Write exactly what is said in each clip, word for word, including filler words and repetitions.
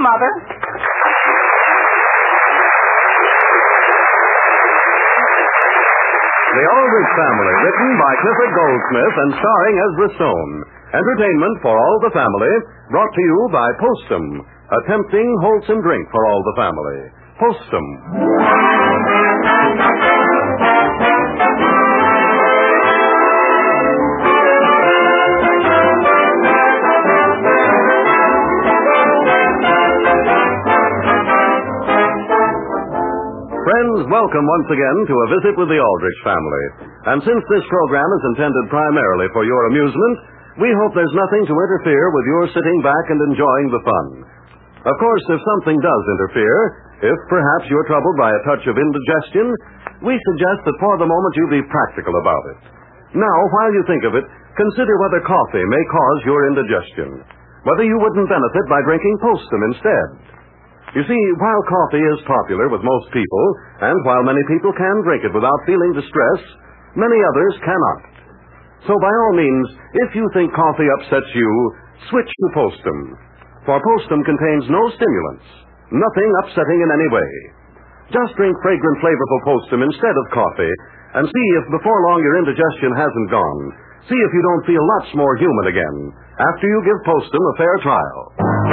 Mother. The Aldrich Family, written by Clifford Goldsmith and starring Ezra Stone. Entertainment for all the family, brought to you by Postum, a tempting, wholesome drink for all the family. Postum. Friends, welcome once again to a visit with the Aldrich family. And since this program is intended primarily for your amusement, we hope there's nothing to interfere with your sitting back and enjoying the fun. Of course, if something does interfere, if perhaps you're troubled by a touch of indigestion, we suggest that for the moment you be practical about it. Now, while you think of it, consider whether coffee may cause your indigestion, whether you wouldn't benefit by drinking Postum instead. You see, while coffee is popular with most people, and while many people can drink it without feeling distress, many others cannot. So by all means, if you think coffee upsets you, switch to Postum. For Postum contains no stimulants, nothing upsetting in any way. Just drink fragrant, flavorful Postum instead of coffee, and see if before long your indigestion hasn't gone. See if you don't feel lots more human again, after you give Postum a fair trial.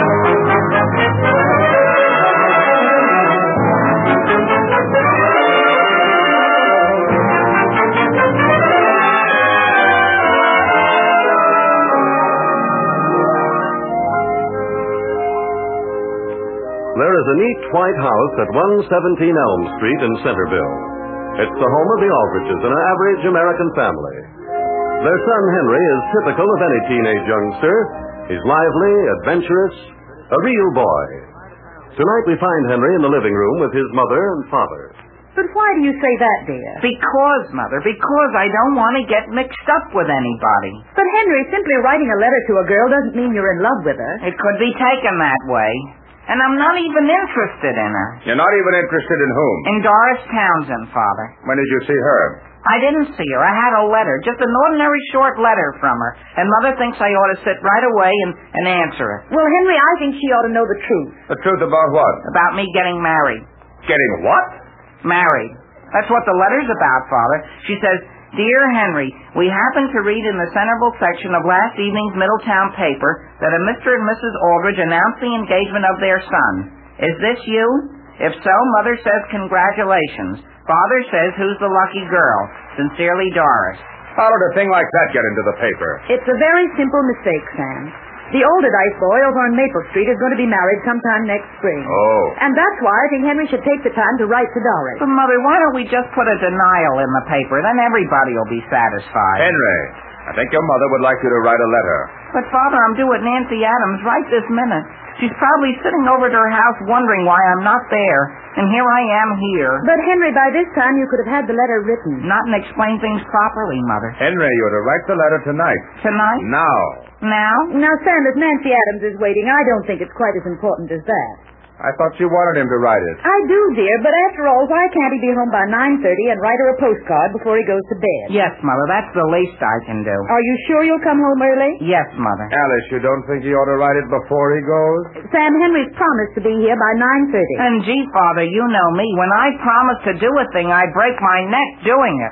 There is a neat white house at one seventeen Elm Street in Centerville. It's the home of the Aldriches, an average American family. Their son Henry is typical of any teenage youngster. He's lively, adventurous, a real boy. Tonight we find Henry in the living room with his mother and father. But why do you say that, dear? Because, Mother, because I don't want to get mixed up with anybody. But, Henry, simply writing a letter to a girl doesn't mean you're in love with her. It could be taken that way. And I'm not even interested in her. You're not even interested in whom? In Doris Townsend, Father. When did you see her? I didn't see her. I had a letter, just an ordinary short letter from her. And Mother thinks I ought to sit right away and, and answer it. Well, Henry, I think she ought to know the truth. The truth about what? About me getting married. Getting what? Married. That's what the letter's about, Father. She says, Dear Henry, we happened to read in the Centerville section of last evening's Middletown paper that a Mister and Missus Aldrich announced the engagement of their son. Is this you? If so, Mother says congratulations. Father says who's the lucky girl? Sincerely, Doris. How did a thing like that get into the paper? It's a very simple mistake, Sam. The Alderdice boy over on Maple Street is going to be married sometime next spring. Oh. And that's why I think Henry should take the time to write to Doris. But, Mother, why don't we just put a denial in the paper? Then everybody will be satisfied. Henry, I think your mother would like you to write a letter. But, Father, I'm due at Nancy Adams right this minute. She's probably sitting over at her house wondering why I'm not there. And here I am here. But, Henry, by this time you could have had the letter written. Not and explain things properly, Mother. Henry, you're to write the letter tonight. Tonight? Now. Now? Now, Sam, if Nancy Adams is waiting, I don't think it's quite as important as that. I thought you wanted him to write it. I do, dear, but after all, why can't he be home by nine thirty and write her a postcard before he goes to bed? Yes, Mother, that's the least I can do. Are you sure you'll come home early? Yes, Mother. Alice, you don't think he ought to write it before he goes? Sam, Henry's promised to be here by nine thirty. And gee, Father, you know me. When I promise to do a thing, I break my neck doing it.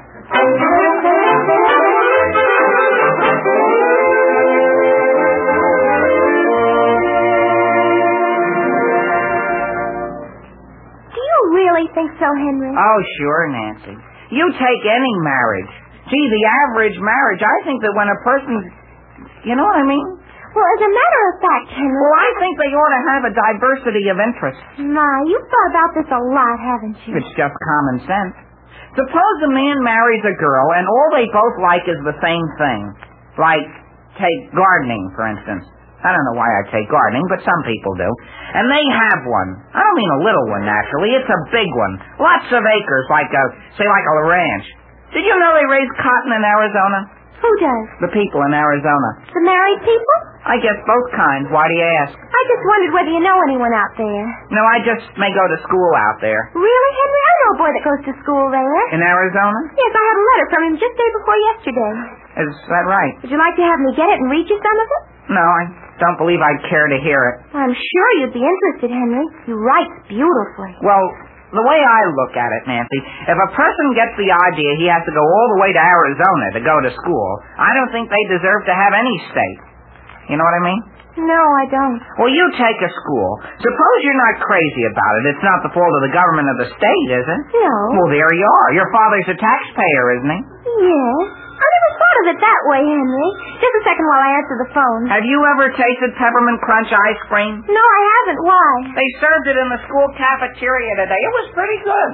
Really think so, Henry? Oh, sure, Nancy. You take any marriage. Gee, the average marriage, I think that when a person... You know what I mean? Well, as a matter of fact, Henry... Well, I think they ought to have a diversity of interests. My, you've thought about this a lot, haven't you? It's just common sense. Suppose a man marries a girl and all they both like is the same thing. Like, take gardening, for instance. I don't know why I take gardening, but some people do. And they have one. I don't mean a little one, naturally. It's a big one. Lots of acres, like a, say, like a ranch. Did you know they raise cotton in Arizona? Who does? The people in Arizona. The married people? I guess both kinds. Why do you ask? I just wondered whether you know anyone out there. No, I just may go to school out there. Really, Henry? I know a boy that goes to school there. In Arizona? Yes, I had a letter from him just day before yesterday. Is that right? Would you like to have me get it and read you some of it? No, I don't believe I'd care to hear it. I'm sure you'd be interested, Henry. He writes beautifully. Well, the way I look at it, Nancy, if a person gets the idea he has to go all the way to Arizona to go to school, I don't think they deserve to have any state. You know what I mean? No, I don't. Well, you take a school. Suppose you're not crazy about it. It's not the fault of the government of the state, is it? No. Well, there you are. Your father's a taxpayer, isn't he? Yes. I never thought of it that way, Henry. Just a second while I answer the phone. Have you ever tasted peppermint crunch ice cream? No, I haven't. Why? They served it in the school cafeteria today. It was pretty good.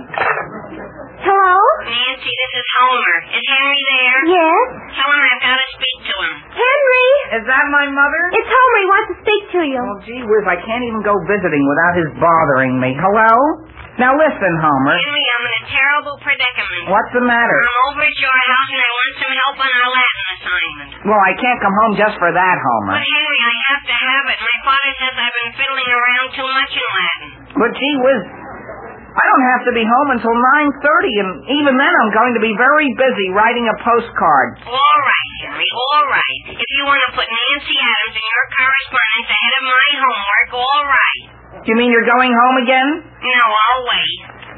Hello? Nancy, this is Homer. Is Henry there? Yes? Tell him I've got to speak to him. Henry! Is that my mother? It's Homer. He wants to speak to you. Oh, gee whiz, I can't even go visiting without his bothering me. Hello? Now listen, Homer. Henry, I'm in a terrible predicament. What's the matter? I'm over at your house and I want some help on our Latin assignment. Well, I can't come home just for that, Homer. But Henry, I have to have it. My father says I've been fiddling around too much in Latin. But gee whiz, I don't have to be home until nine thirty, and even then I'm going to be very busy writing a postcard. All right, Henry, all right. If you want to put Nancy Adams in your correspondence ahead of my homework, all right. Do you mean you're going home again? No, I'll wait.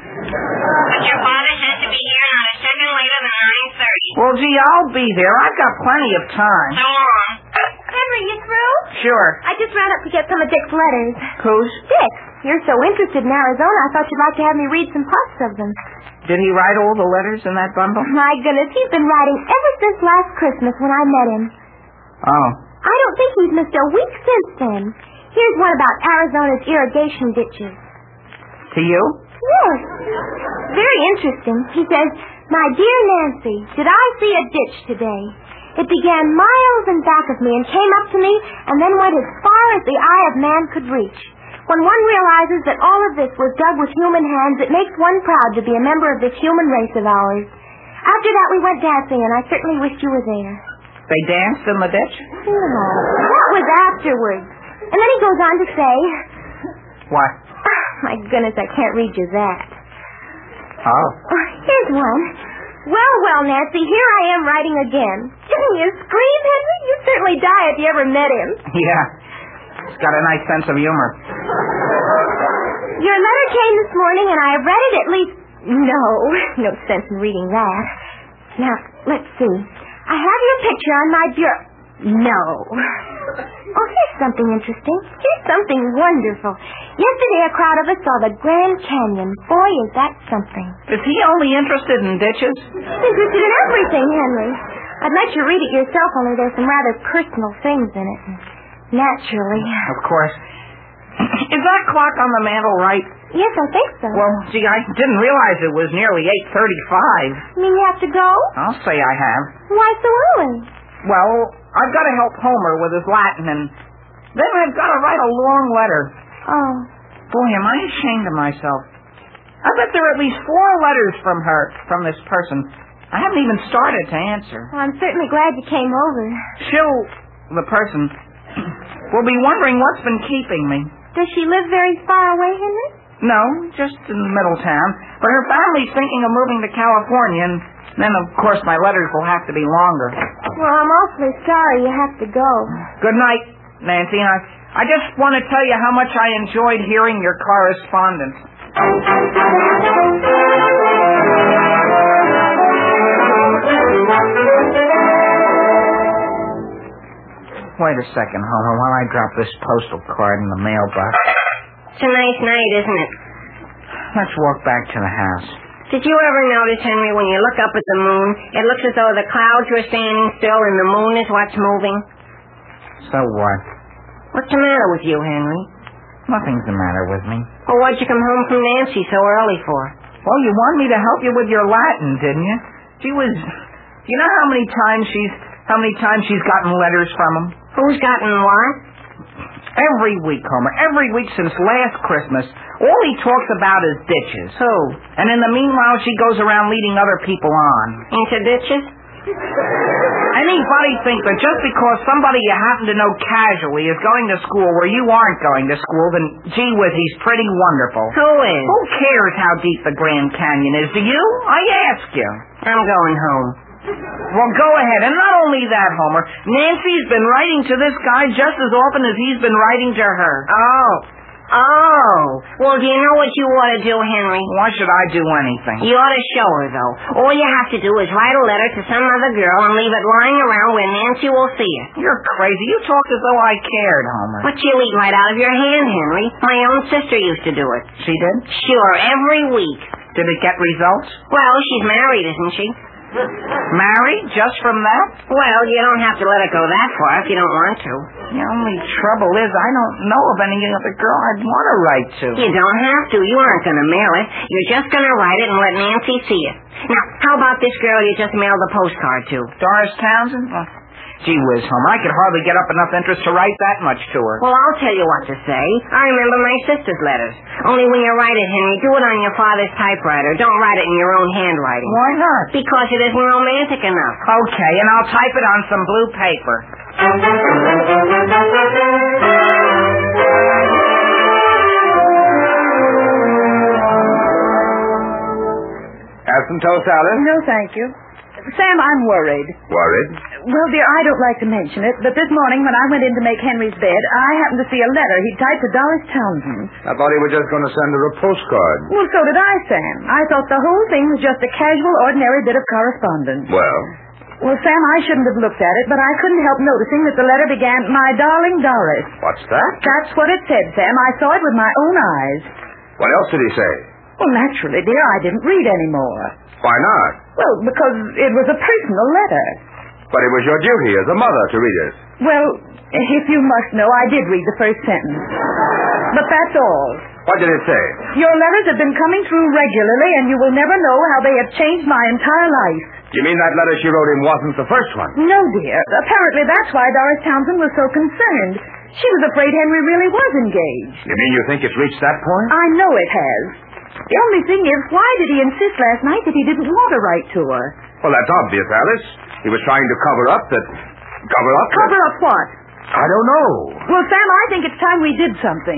But your father says to be here not a second later than nine thirty. Well, gee, I'll be there. I've got plenty of time. So long. Henry, you through? Sure. I just ran up to get some of Dick's letters. Whose? Dick, you're so interested in Arizona, I thought you'd like to have me read some parts of them. Did he write all the letters in that bundle? My goodness, he's been writing ever since last Christmas when I met him. Oh. I don't think he's missed a week since then. Here's one about Arizona's irrigation ditches. To you? Yes. Very interesting. He says, "My dear Nancy, did I see a ditch today? It began miles in back of me and came up to me and then went as far as the eye of man could reach. When one realizes that all of this was dug with human hands, it makes one proud to be a member of this human race of ours. After that, we went dancing, and I certainly wished you were there." They danced in the ditch? No, that was afterwards. And then he goes on to say, What? oh, my goodness, I can't read you that. Oh. Oh, here's one. Well, well, Nancy, here I am writing again. Didn't you scream, Henry? You'd certainly die if you ever met him. Yeah. He's got a nice sense of humor. Your letter came this morning, and I have read it at least... No, no sense in reading that. Now, let's see. I have your picture on my bureau. No. Oh, here's something interesting. Here's something wonderful. Yesterday, a crowd of us saw the Grand Canyon. Boy, is that something. Is he only interested in ditches? He's interested in everything, Henry. I'd let you read it yourself, only there's some rather personal things in it. Naturally. Of course. Is that clock on the mantel right? Yes, I think so. Well, gee, I didn't realize it was nearly eight thirty-five. You mean you have to go? I'll say I have. Why so early? Well, I've got to help Homer with his Latin, and then I've got to write a long letter. Oh. Boy, am I ashamed of myself. I bet there are at least four letters from her, from this person. I haven't even started to answer. Well, I'm certainly glad you came over. She'll, the person, will be wondering what's been keeping me. Does she live very far away, Henry? No, just in Middletown. But her family's thinking of moving to California, and then, of course, my letters will have to be longer. Well, I'm awfully sorry you have to go. Good night, Nancy. I, I just want to tell you how much I enjoyed hearing your correspondence. Wait a second, Homer, while I drop this postal card in the mailbox. It's a nice night, isn't it? Let's walk back to the house. Did you ever notice, Henry, when you look up at the moon, it looks as though the clouds were standing still and the moon is what's moving? So what? What's the matter with you, Henry? Nothing's the matter with me. Well, what'd you come home from Nancy so early for? Well, you wanted me to help you with your Latin, didn't you? She was... You know how many times she's... How many times she's gotten letters from him? Who's gotten what? Every week, Homer. Every week since last Christmas. All he talks about is ditches. Who? And in the meanwhile, she goes around leading other people on. Into ditches? Anybody think that just because somebody you happen to know casually is going to school where you aren't going to school, then gee whiz, he's pretty wonderful. Who is? Who cares how deep the Grand Canyon is? Do you? I ask you. I'm going home. Well, go ahead. And not only that, Homer, Nancy's been writing to this guy just as often as he's been writing to her. Oh. Oh. Well, do you know what you ought to do, Henry? Why should I do anything? You ought to show her, though. All you have to do is write a letter to some other girl and leave it lying around where Nancy will see it. You're crazy. You talk as though I cared, Homer. But she'll eat right out of your hand, Henry. My own sister used to do it. She did? Sure, every week. Did it get results? Well, she's married, isn't she? Married? Just from that? Well, you don't have to let it go that far if you don't want to. The only trouble is I don't know of any other girl I'd want to write to. You don't have to. You aren't going to mail it. You're just going to write it and let Nancy see it. Now, how about this girl you just mailed the postcard to? Doris Townsend? Well, gee whiz, Homer, I could hardly get up enough interest to write that much to her. Well, I'll tell you what to say. I remember my sister's letters. Only when you write it, Henry, do it on your father's typewriter. Don't write it in your own handwriting. Why not? Because it isn't romantic enough. Okay, and I'll type it on some blue paper. Have some toast, Alice? No, thank you. Sam, I'm worried. Worried? Well, dear, I don't like to mention it, but this morning when I went in to make Henry's bed, I happened to see a letter he'd typed to Doris Townsend. I thought he was just going to send her a postcard. Well, so did I, Sam. I thought the whole thing was just a casual, ordinary bit of correspondence. Well? Well, Sam, I shouldn't have looked at it, but I couldn't help noticing that the letter began, "My darling Doris." What's that? That's what it said, Sam. I saw it with my own eyes. What else did he say? Well, naturally, dear, I didn't read anymore. Why not? Well, because it was a personal letter. But it was your duty as a mother to read it. Well, if you must know, I did read the first sentence. But that's all. What did it say? Your letters have been coming through regularly, and you will never know how they have changed my entire life. You mean that letter she wrote him wasn't the first one? No, dear. Apparently that's why Doris Townsend was so concerned. She was afraid Henry really was engaged. You mean you think it's reached that point? I know it has. The only thing is, why did he insist last night that he didn't want to write to her? Well, that's obvious, Alice. He was trying to cover up that... Cover up that... Cover up what? I don't know. Well, Sam, I think it's time we did something.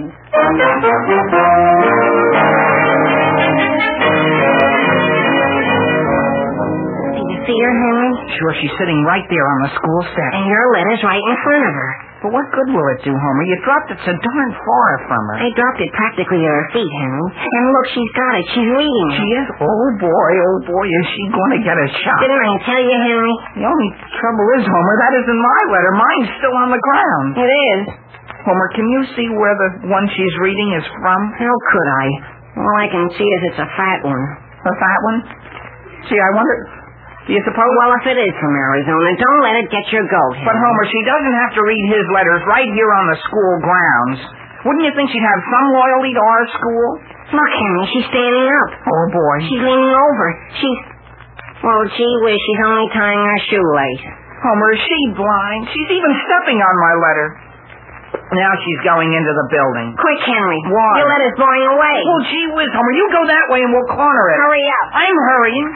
See her, Henry? Sure, she's sitting right there on the school steps. And your letter's right in front of her. But what good will it do, Homer? You dropped it so darn far from her. I dropped it practically at her feet, Henry. And look, she's got it. She's reading it. She is? Oh, boy, oh, boy, is she going to get a shock. Didn't I tell you, Henry? The only trouble is, Homer, that isn't my letter. Mine's still on the ground. It is. Homer, can you see where the one she's reading is from? How could I? All I can see is it's a fat one. A fat one? Gee, I wonder... Do you suppose... Well, if it is from Arizona, don't let it get your goat, Henry. But, Homer, she doesn't have to read his letters right here on the school grounds. Wouldn't you think she'd have some loyalty to our school? Look, Henry, she's standing up. Oh, boy. She's leaning over. She's... Well, gee whiz, she's only tying her shoelace. Homer, is she blind? She's even stepping on my letter. Now she's going into the building. Quick, Henry. Why? Your letter's blowing away. Well, gee whiz, Homer, you go that way and we'll corner it. Hurry up. I'm hurrying.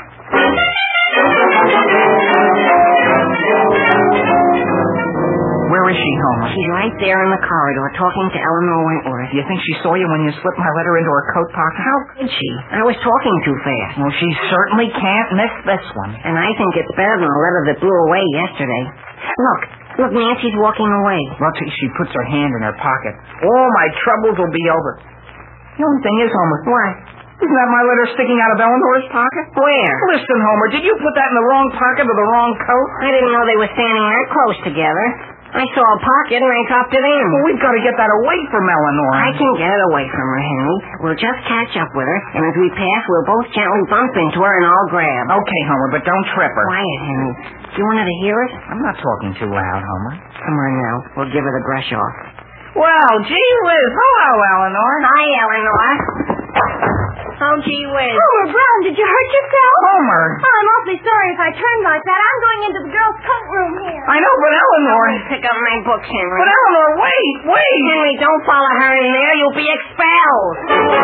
Where is she, Homer? She's right there in the corridor talking to Eleanor Wentworth. Do you think she saw you when you slipped my letter into her coat pocket? How could she? I was talking too fast. Well, she certainly can't miss this one. And I think it's better than the letter that blew away yesterday. Look, look, Nancy's walking away. Well, she puts her hand in her pocket. All my troubles will be over. The only thing is, Homer. What? Isn't that my letter sticking out of Eleanor's pocket? Where? Listen, Homer, did you put that in the wrong pocket of the wrong coat? I didn't know they were standing that close together. I saw a pocket and I dropped it in. Well, we've got to get that away from Eleanor. I can get it away from her, Henry. We'll just catch up with her, and as we pass, we'll both gently bump into her and I'll grab. Okay, Homer, but don't trip her. Quiet, Henry. Do you want her to hear us? I'm not talking too loud, Homer. Come on now. We'll give her the brush off. Well, gee whiz. Hello, Eleanor. Hi, Eleanor. Oh, gee whiz. Homer Brown, did you hurt yourself? Homer. Oh, I'm awfully sorry if I turned like that. I'm going into the girls' coat room here. I know, but Eleanor... Pick up my books, Henry. But Eleanor, wait, wait. Henry, don't follow her in there. You'll be expelled.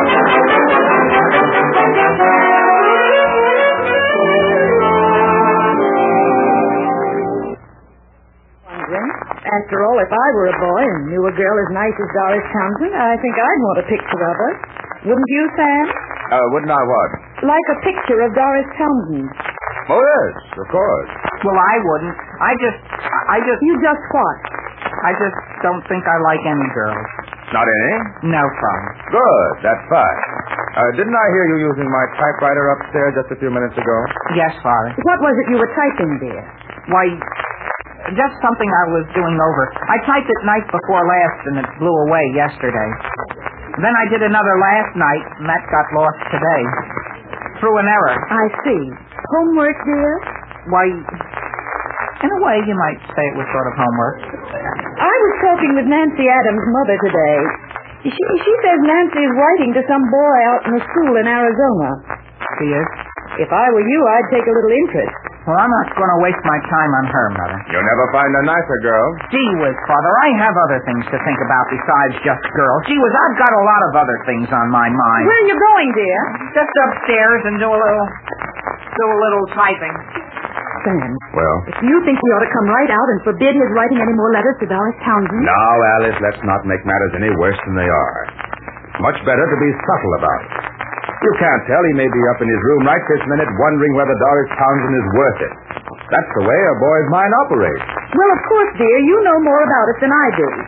After all, if I were a boy and knew a girl as nice as Doris Townsend, I think I'd want a picture of her. Wouldn't you, Sam? Uh, wouldn't I what? Like a picture of Doris Townsend. Oh, yes, of course. Well, I wouldn't. I just, I just, You just what? I just don't think I like any girls. Not any? No, Father. Good, that's fine. Uh, didn't I hear you using my typewriter upstairs just a few minutes ago? Yes, Father. What was it you were typing, dear? Why, just something I was doing over. I typed it night before last, and it blew away yesterday. Then I did another last night, and that got lost today. Through an error. I see. Homework, dear? Why, in a way, you might say it was sort of homework. I was talking with Nancy Adams' mother today. She, she says Nancy is writing to some boy out in a school in Arizona. She is? If I were you, I'd take a little interest. Well, I'm not going to waste my time on her, Mother. You'll never find a nicer girl. Gee whiz, Father, I have other things to think about besides just girls. Gee whiz, I've got a lot of other things on my mind. Where are you going, dear? Just upstairs and do a little, do a little typing. Sam, Well? if you think we ought to come right out and forbid his writing any more letters to Doris Townsend? Now, Alice, let's not make matters any worse than they are. Much better to be subtle about it. You can't tell. He may be up in his room right this minute wondering whether Doris Townsend is worth it. That's the way a boy's mind operates. Well, of course, dear, you know more about it than I do.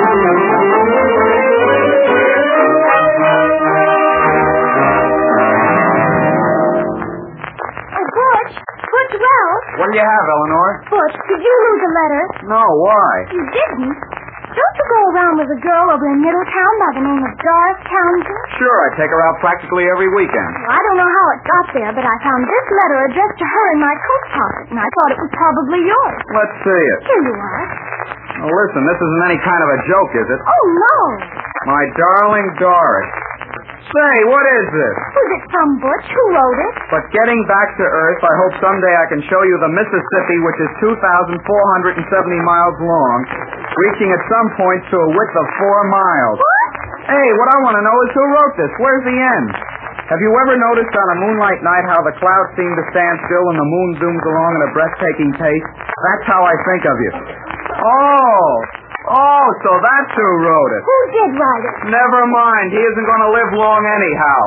Oh, Butch. Butch Wells. What do you have, Eleanor? Butch, did you lose a letter? No, why? You didn't. Don't you go around with a girl over in Middletown by the name of Doris Townsend? Sure, I take her out practically every weekend. Well, I don't know how it got there, but I found this letter addressed to her in my coat pocket, and I thought it was probably yours. Let's see it. Here you are. Now, listen, this isn't any kind of a joke, is it? Oh, no. My darling Doris. Say, what is this? Who's it from, Butch? Who wrote it? But getting back to Earth, I hope someday I can show you the Mississippi, which is two thousand four hundred seventy miles long, reaching at some points to a width of four miles. What? Hey, what I want to know is who wrote this. Where's the end? Have you ever noticed on a moonlight night how the clouds seem to stand still and the moon zooms along at a breathtaking pace? That's how I think of you. Oh, oh, so that's who wrote it. Who did write it? Never mind. He isn't going to live long anyhow.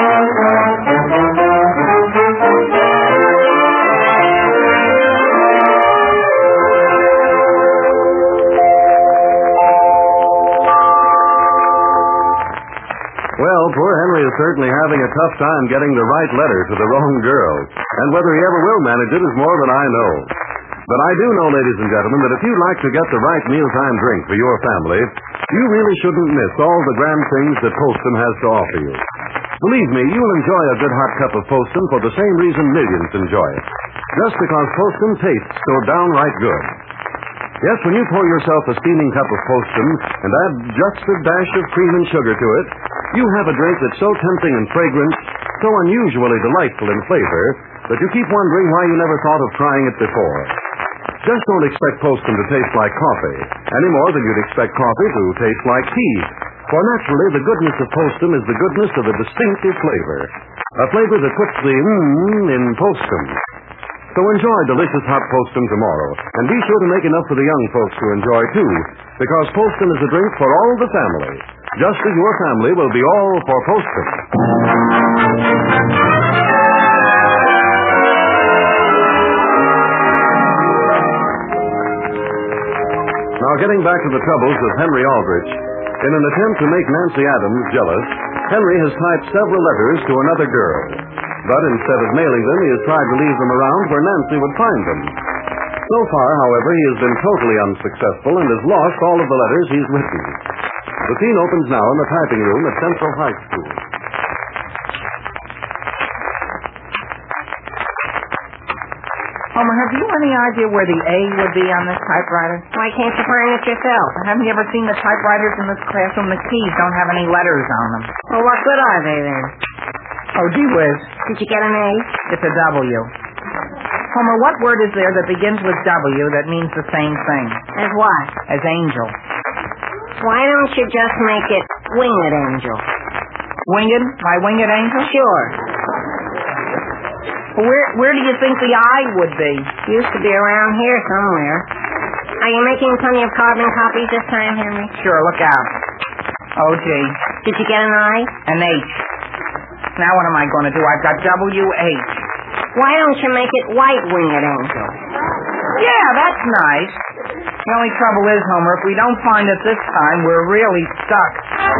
Well, poor Henry is certainly having a tough time getting the right letter to the wrong girl. And whether he ever will manage it is more than I know. But I do know, ladies and gentlemen, that if you'd like to get the right mealtime drink for your family, you really shouldn't miss all the grand things that Poston has to offer you. Believe me, you'll enjoy a good hot cup of Poston for the same reason millions enjoy it. Just because Poston tastes so downright good. Yes, when you pour yourself a steaming cup of Poston and add just a dash of cream and sugar to it, you have a drink that's so tempting and fragrant, so unusually delightful in flavor, that you keep wondering why you never thought of trying it before. Just don't expect Poston to taste like coffee, any more than you'd expect coffee to taste like tea. For naturally, the goodness of Poston is the goodness of a distinctive flavor. A flavor that puts the mmm in Poston. So enjoy delicious hot Poston tomorrow, and be sure to make enough for the young folks to enjoy, too, because Poston is a drink for all the family, just as your family will be all for Poston. Now, getting back to the troubles of Henry Aldrich, in an attempt to make Nancy Adams jealous, Henry has typed several letters to another girl. But instead of mailing them, he has tried to leave them around where Nancy would find them. So far, however, he has been totally unsuccessful and has lost all of the letters he's written. The scene opens now in the typing room at Central High School. Homer, have you any idea where the A would be on this typewriter? Why can't you find it yourself? Haven't you ever seen the typewriters in this classroom? The keys don't have any letters on them. Well, what good are they then? Oh, gee whiz. Did you get an A? It's a W. Homer, what word is there that begins with W that means the same thing? As what? As angel. Why don't you just make it Winged Angel? Winged? My winged angel? Sure. Where where do you think the I would be? Used to be around here somewhere. Are you making plenty of carbon copies this time, Henry? Sure, look out. Oh, gee. Did you get an I? An H. Now what am I going to do? I've got W H. Why don't you make it white-winged angel? Yeah, that's nice. The only trouble is, Homer, if we don't find it this time, we're really stuck.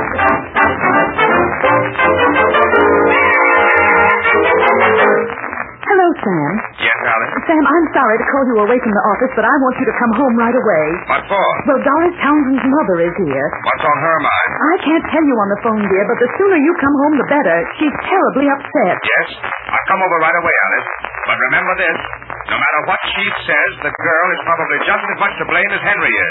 Hello, Sam. Yes, Alice? Sam, I'm sorry to call you away from the office, but I want you to come home right away. What for? Well, Doris Townsend's mother is here. What's on her mind? I can't tell you on the phone, dear, but the sooner you come home, the better. She's terribly upset. Yes, I'll come over right away, Alice. But remember this. No matter what she says, the girl is probably just as much to blame as Henry is.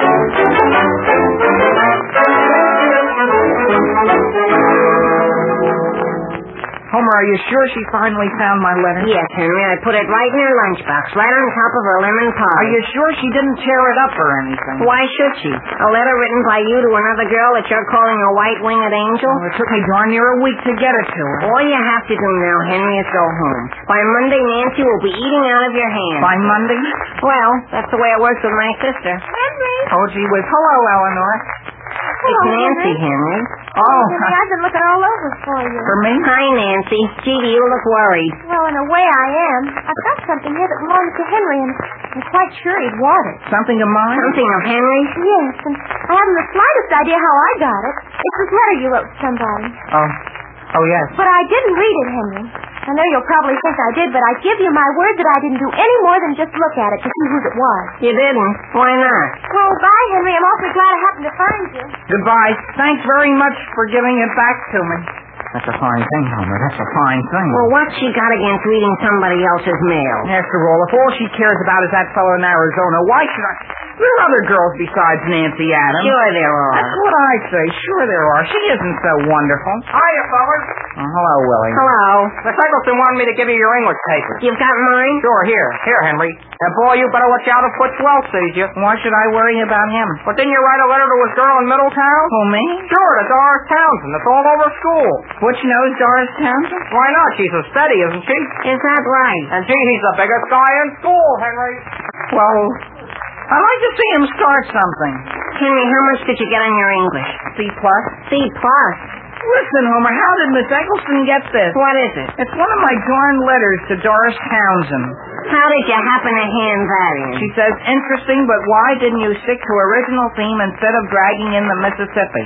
Homer, are you sure she finally found my letter? Yes, Henry. I put it right in her lunchbox, right on top of her lemon pie. Are you sure she didn't tear it up or anything? Why should she? A letter written by you to another girl that you're calling a white-winged angel? Well, it took me darn near a week to get it to her. All you have to do now, Henry, is go home. By Monday, Nancy will be eating out of your hand. By Monday? Well, that's the way it works with my sister. Henry. Oh, gee whiz. Hello, Eleanor. It's Nancy, Henry. Oh. Henry, I've been looking all over for you. For me? Hi, Nancy. Gee, you look worried. Well, in a way I am. I've got something here that belongs to Henry, and I'm quite sure he'd want it. Something of mine? Something of Henry's? Yes, and I haven't the slightest idea how I got it. It's this letter you wrote to somebody. Oh. Oh, yes. But I didn't read it, Henry. I know you'll probably think I did, but I give you my word that I didn't do any more than just look at it to see whose it was. You didn't? Why not? Well, bye, Henry. I'm awfully glad I happened to find you. Goodbye. Thanks very much for giving it back to me. That's a fine thing, Homer. That's a fine thing. Well, what's she got against reading somebody else's mail? After all, if all she cares about is that fellow in Arizona, why should I... There are other girls besides Nancy Adams. Sure there are. That's what I say. Sure there are. She isn't so wonderful. Hiya, fellas. Oh, hello, Willie. Hello. Miss Eggleston wanted me to give you your English paper. You've got mine? Sure, here. Here, Henry. And boy, you better watch out if Butch Welch sees you. Why should I worry about him? But didn't you write a letter to his girl in Middletown? Who, me? Sure, to Doris Townsend. It's all over school. Butch knows Doris Townsend? Why not? She's a steady, isn't she? Is that right? And gee, he's the biggest guy in school, Henry. Well, I'd like to see him start something. Henry, how much did you get on your English? C plus? C plus. Listen, Homer, how did Miss Eggleston get this? What is it? It's one of my darn letters to Doris Townsend. How did you happen to hand that in? She says, interesting, but why didn't you stick to original theme instead of dragging in the Mississippi?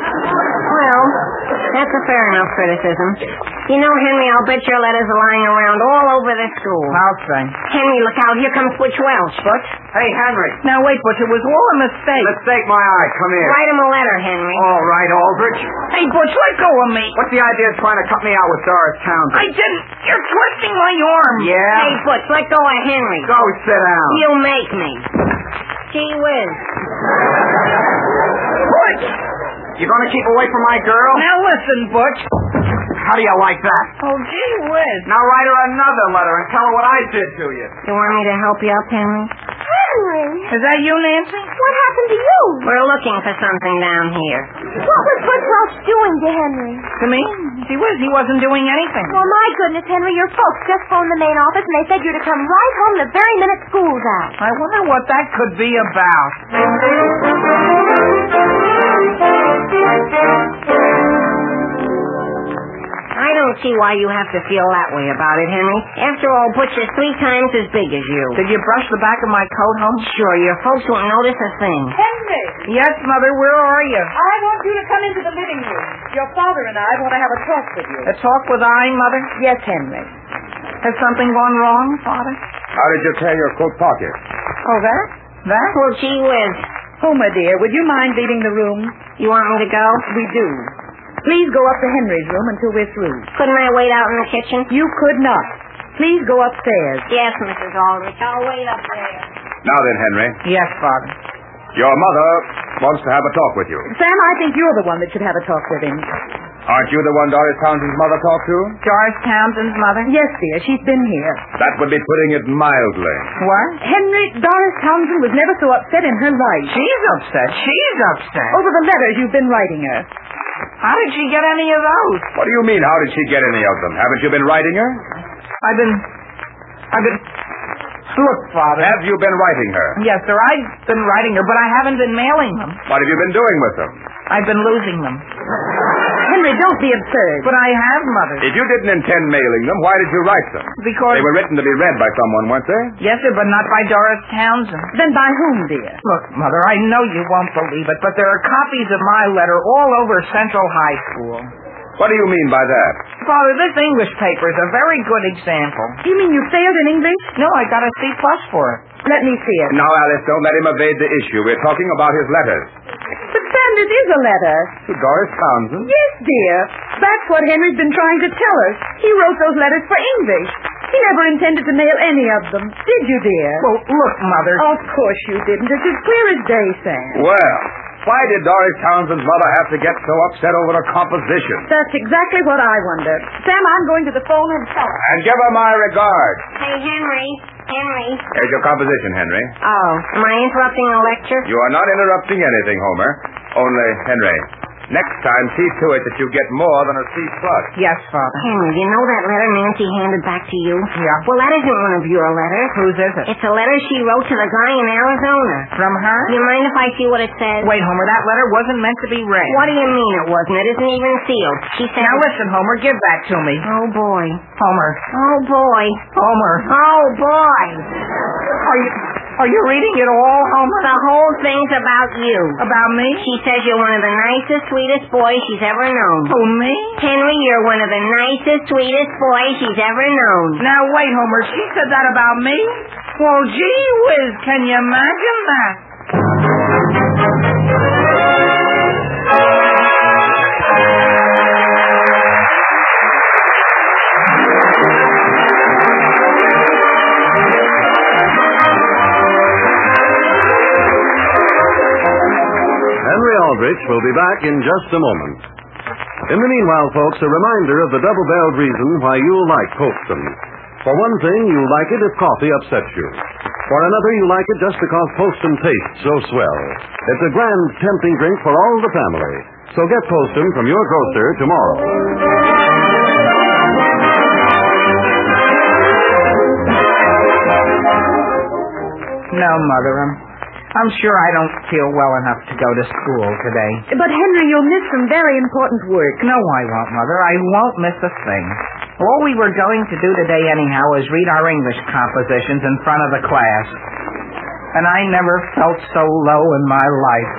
Well, that's a fair enough criticism. You know, Henry, I'll bet your letters are lying around all over the school. I'll say. Henry, look out. Here comes Butch Welch. Butch? Hey, Henry. Now, wait, Butch, it was all a mistake. Mistake my eye. Come here. Write him a letter, Henry. All right, Aldrich. Hey, Butch, let go of me. What's the idea of trying to cut me out with Doris Townsend? I didn't. You're twisting my arm. Yeah? Hey, Butch, let go of Henry. Go sit down. You make me. Gee whiz. Butch! You gonna keep away from my girl? Now, listen, Butch. How do you like that? Oh, gee whiz. Now write her another letter and tell her what I did to you. You want me to help you up, Henry? Henry, Is that you, Nancy? what happened to you? We're looking for something down here. What was Butch Welch doing to Henry? To me? Gee whiz, he wasn't doing anything. Well, my goodness, Henry, your folks just phoned the main office and they said you're to come right home the very minute school's out. I wonder what that could be about. I don't see why you have to feel that way about it, Henry. After all, Butch is three times as big as you. Did you brush the back of my coat, home? Sure, your folks won't notice a thing. Henry, Yes, Mother, where are you? I want you to come into the living room. Your father and I want to have a talk with you. A talk with I, Mother? Yes, Henry. Has something gone wrong, Father? How did you tear your coat pocket? Oh, that? That? Well, gee whiz. Homer, dear, would you mind leaving the room? You want me to go? We do. Please go up to Henry's room until we're through. Couldn't I wait out in the kitchen? You could not. Please go upstairs. Yes, Missus Aldrich. I'll wait up there. Now then, Henry, Yes, Father. your mother wants to have a talk with you. Sam, I think you're the one that should have a talk with him. Aren't you the one Doris Townsend's mother talked to? Doris Townsend's mother? Yes, dear, she's been here. That would be putting it mildly. What? Henry, Doris Townsend was never so upset in her life. She's upset. She's upset. Over the letters you've been writing her. How did she get any of those? What do you mean, how did she get any of them? Haven't you been writing her? I've been... I've been... Look, Father. Have you been writing her? Yes, sir, I've been writing her, but I haven't been mailing them. What have you been doing with them? I've been losing them. Henry, Henry, don't be absurd. But I have, Mother. If you didn't intend mailing them, why did you write them? Because... They were written to be read by someone, weren't they? Yes, sir, but not by Doris Townsend. Then by whom, dear? Look, Mother, I know you won't believe it, but there are copies of my letter all over Central High School. What do you mean by that? Father, this English paper is a very good example. You mean you failed in English? No, I got a C plus for it. Let me see it. Now, Alice, don't let him evade the issue. We're talking about his letters. But, Sam, this is a letter. To Doris Townsend? Yes, dear. That's what Henry's been trying to tell us. He wrote those letters for English. He never intended to mail any of them. Did you, dear? Well, look, Mother. Of course you didn't. It's as clear as day, Sam. Well, why did Doris Townsend's mother have to get so upset over a composition? That's exactly what I wonder. Sam, I'm going to the phone and tell her. And give her my regards. Hey, Henry. Henry. Here's your composition, Henry. Oh, am I interrupting a lecture? You are not interrupting anything, Homer. Only, Henry, next time see to it that you get more than a C plus. Yes, Father. Henry, you know that letter Nancy handed back to you? Yeah. Well, that isn't one of your letters. Whose is it? It's a letter she wrote to the guy in Arizona. From her? Do you mind if I see what it says? Wait, Homer, that letter wasn't meant to be read. What do you mean it wasn't? It isn't even sealed. She said... Now listen, Homer, give that to me. Oh, boy. Homer. Oh, boy. Homer. Oh, boy. Are you... Are you reading it all, Homer? The whole thing's about you. About me? She says you're one of the nicest, sweetest boys she's ever known. Who, me? Henry, you're one of the nicest, sweetest boys she's ever known. Now, wait, Homer. She said that about me? Well, gee whiz, can you imagine that? Aldrich will be back in just a moment. In the meanwhile, folks, a reminder of the double-barreled reason why you'll like Postum. For one thing, you like it if coffee upsets you. For another, you like it just because Postum tastes so swell. It's a grand, tempting drink for all the family. So get Postum from your grocer tomorrow. No, Mother, I'm, I'm sure I don't feel well enough to go to school today. But, Henry, you'll miss some very important work. No, I won't, Mother. I won't miss a thing. All we were going to do today, anyhow, is read our English compositions in front of the class. And I never felt so low in my life.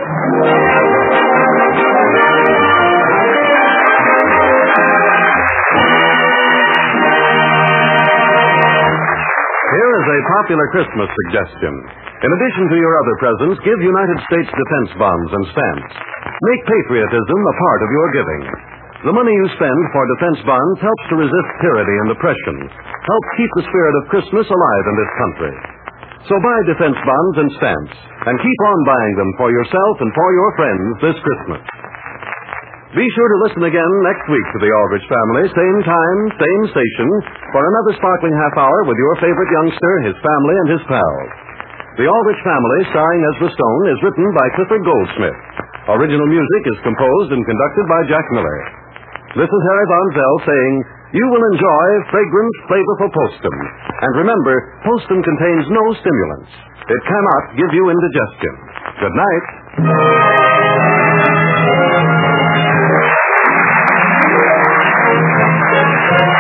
Here is a popular Christmas suggestion. In addition to your other presents, give United States defense bonds and stamps. Make patriotism a part of your giving. The money you spend for defense bonds helps to resist tyranny and oppression, helps keep the spirit of Christmas alive in this country. So buy defense bonds and stamps, and keep on buying them for yourself and for your friends this Christmas. Be sure to listen again next week to the Aldrich Family, same time, same station, for another sparkling half hour with your favorite youngster, his family, and his pals. The Aldrich Family, starring Ezra Stone, is written by Clifford Goldsmith. Original music is composed and conducted by Jack Miller. This is Harry Bonzell saying, you will enjoy fragrant, flavorful Postum. And remember, Postum contains no stimulants. It cannot give you indigestion. Good night.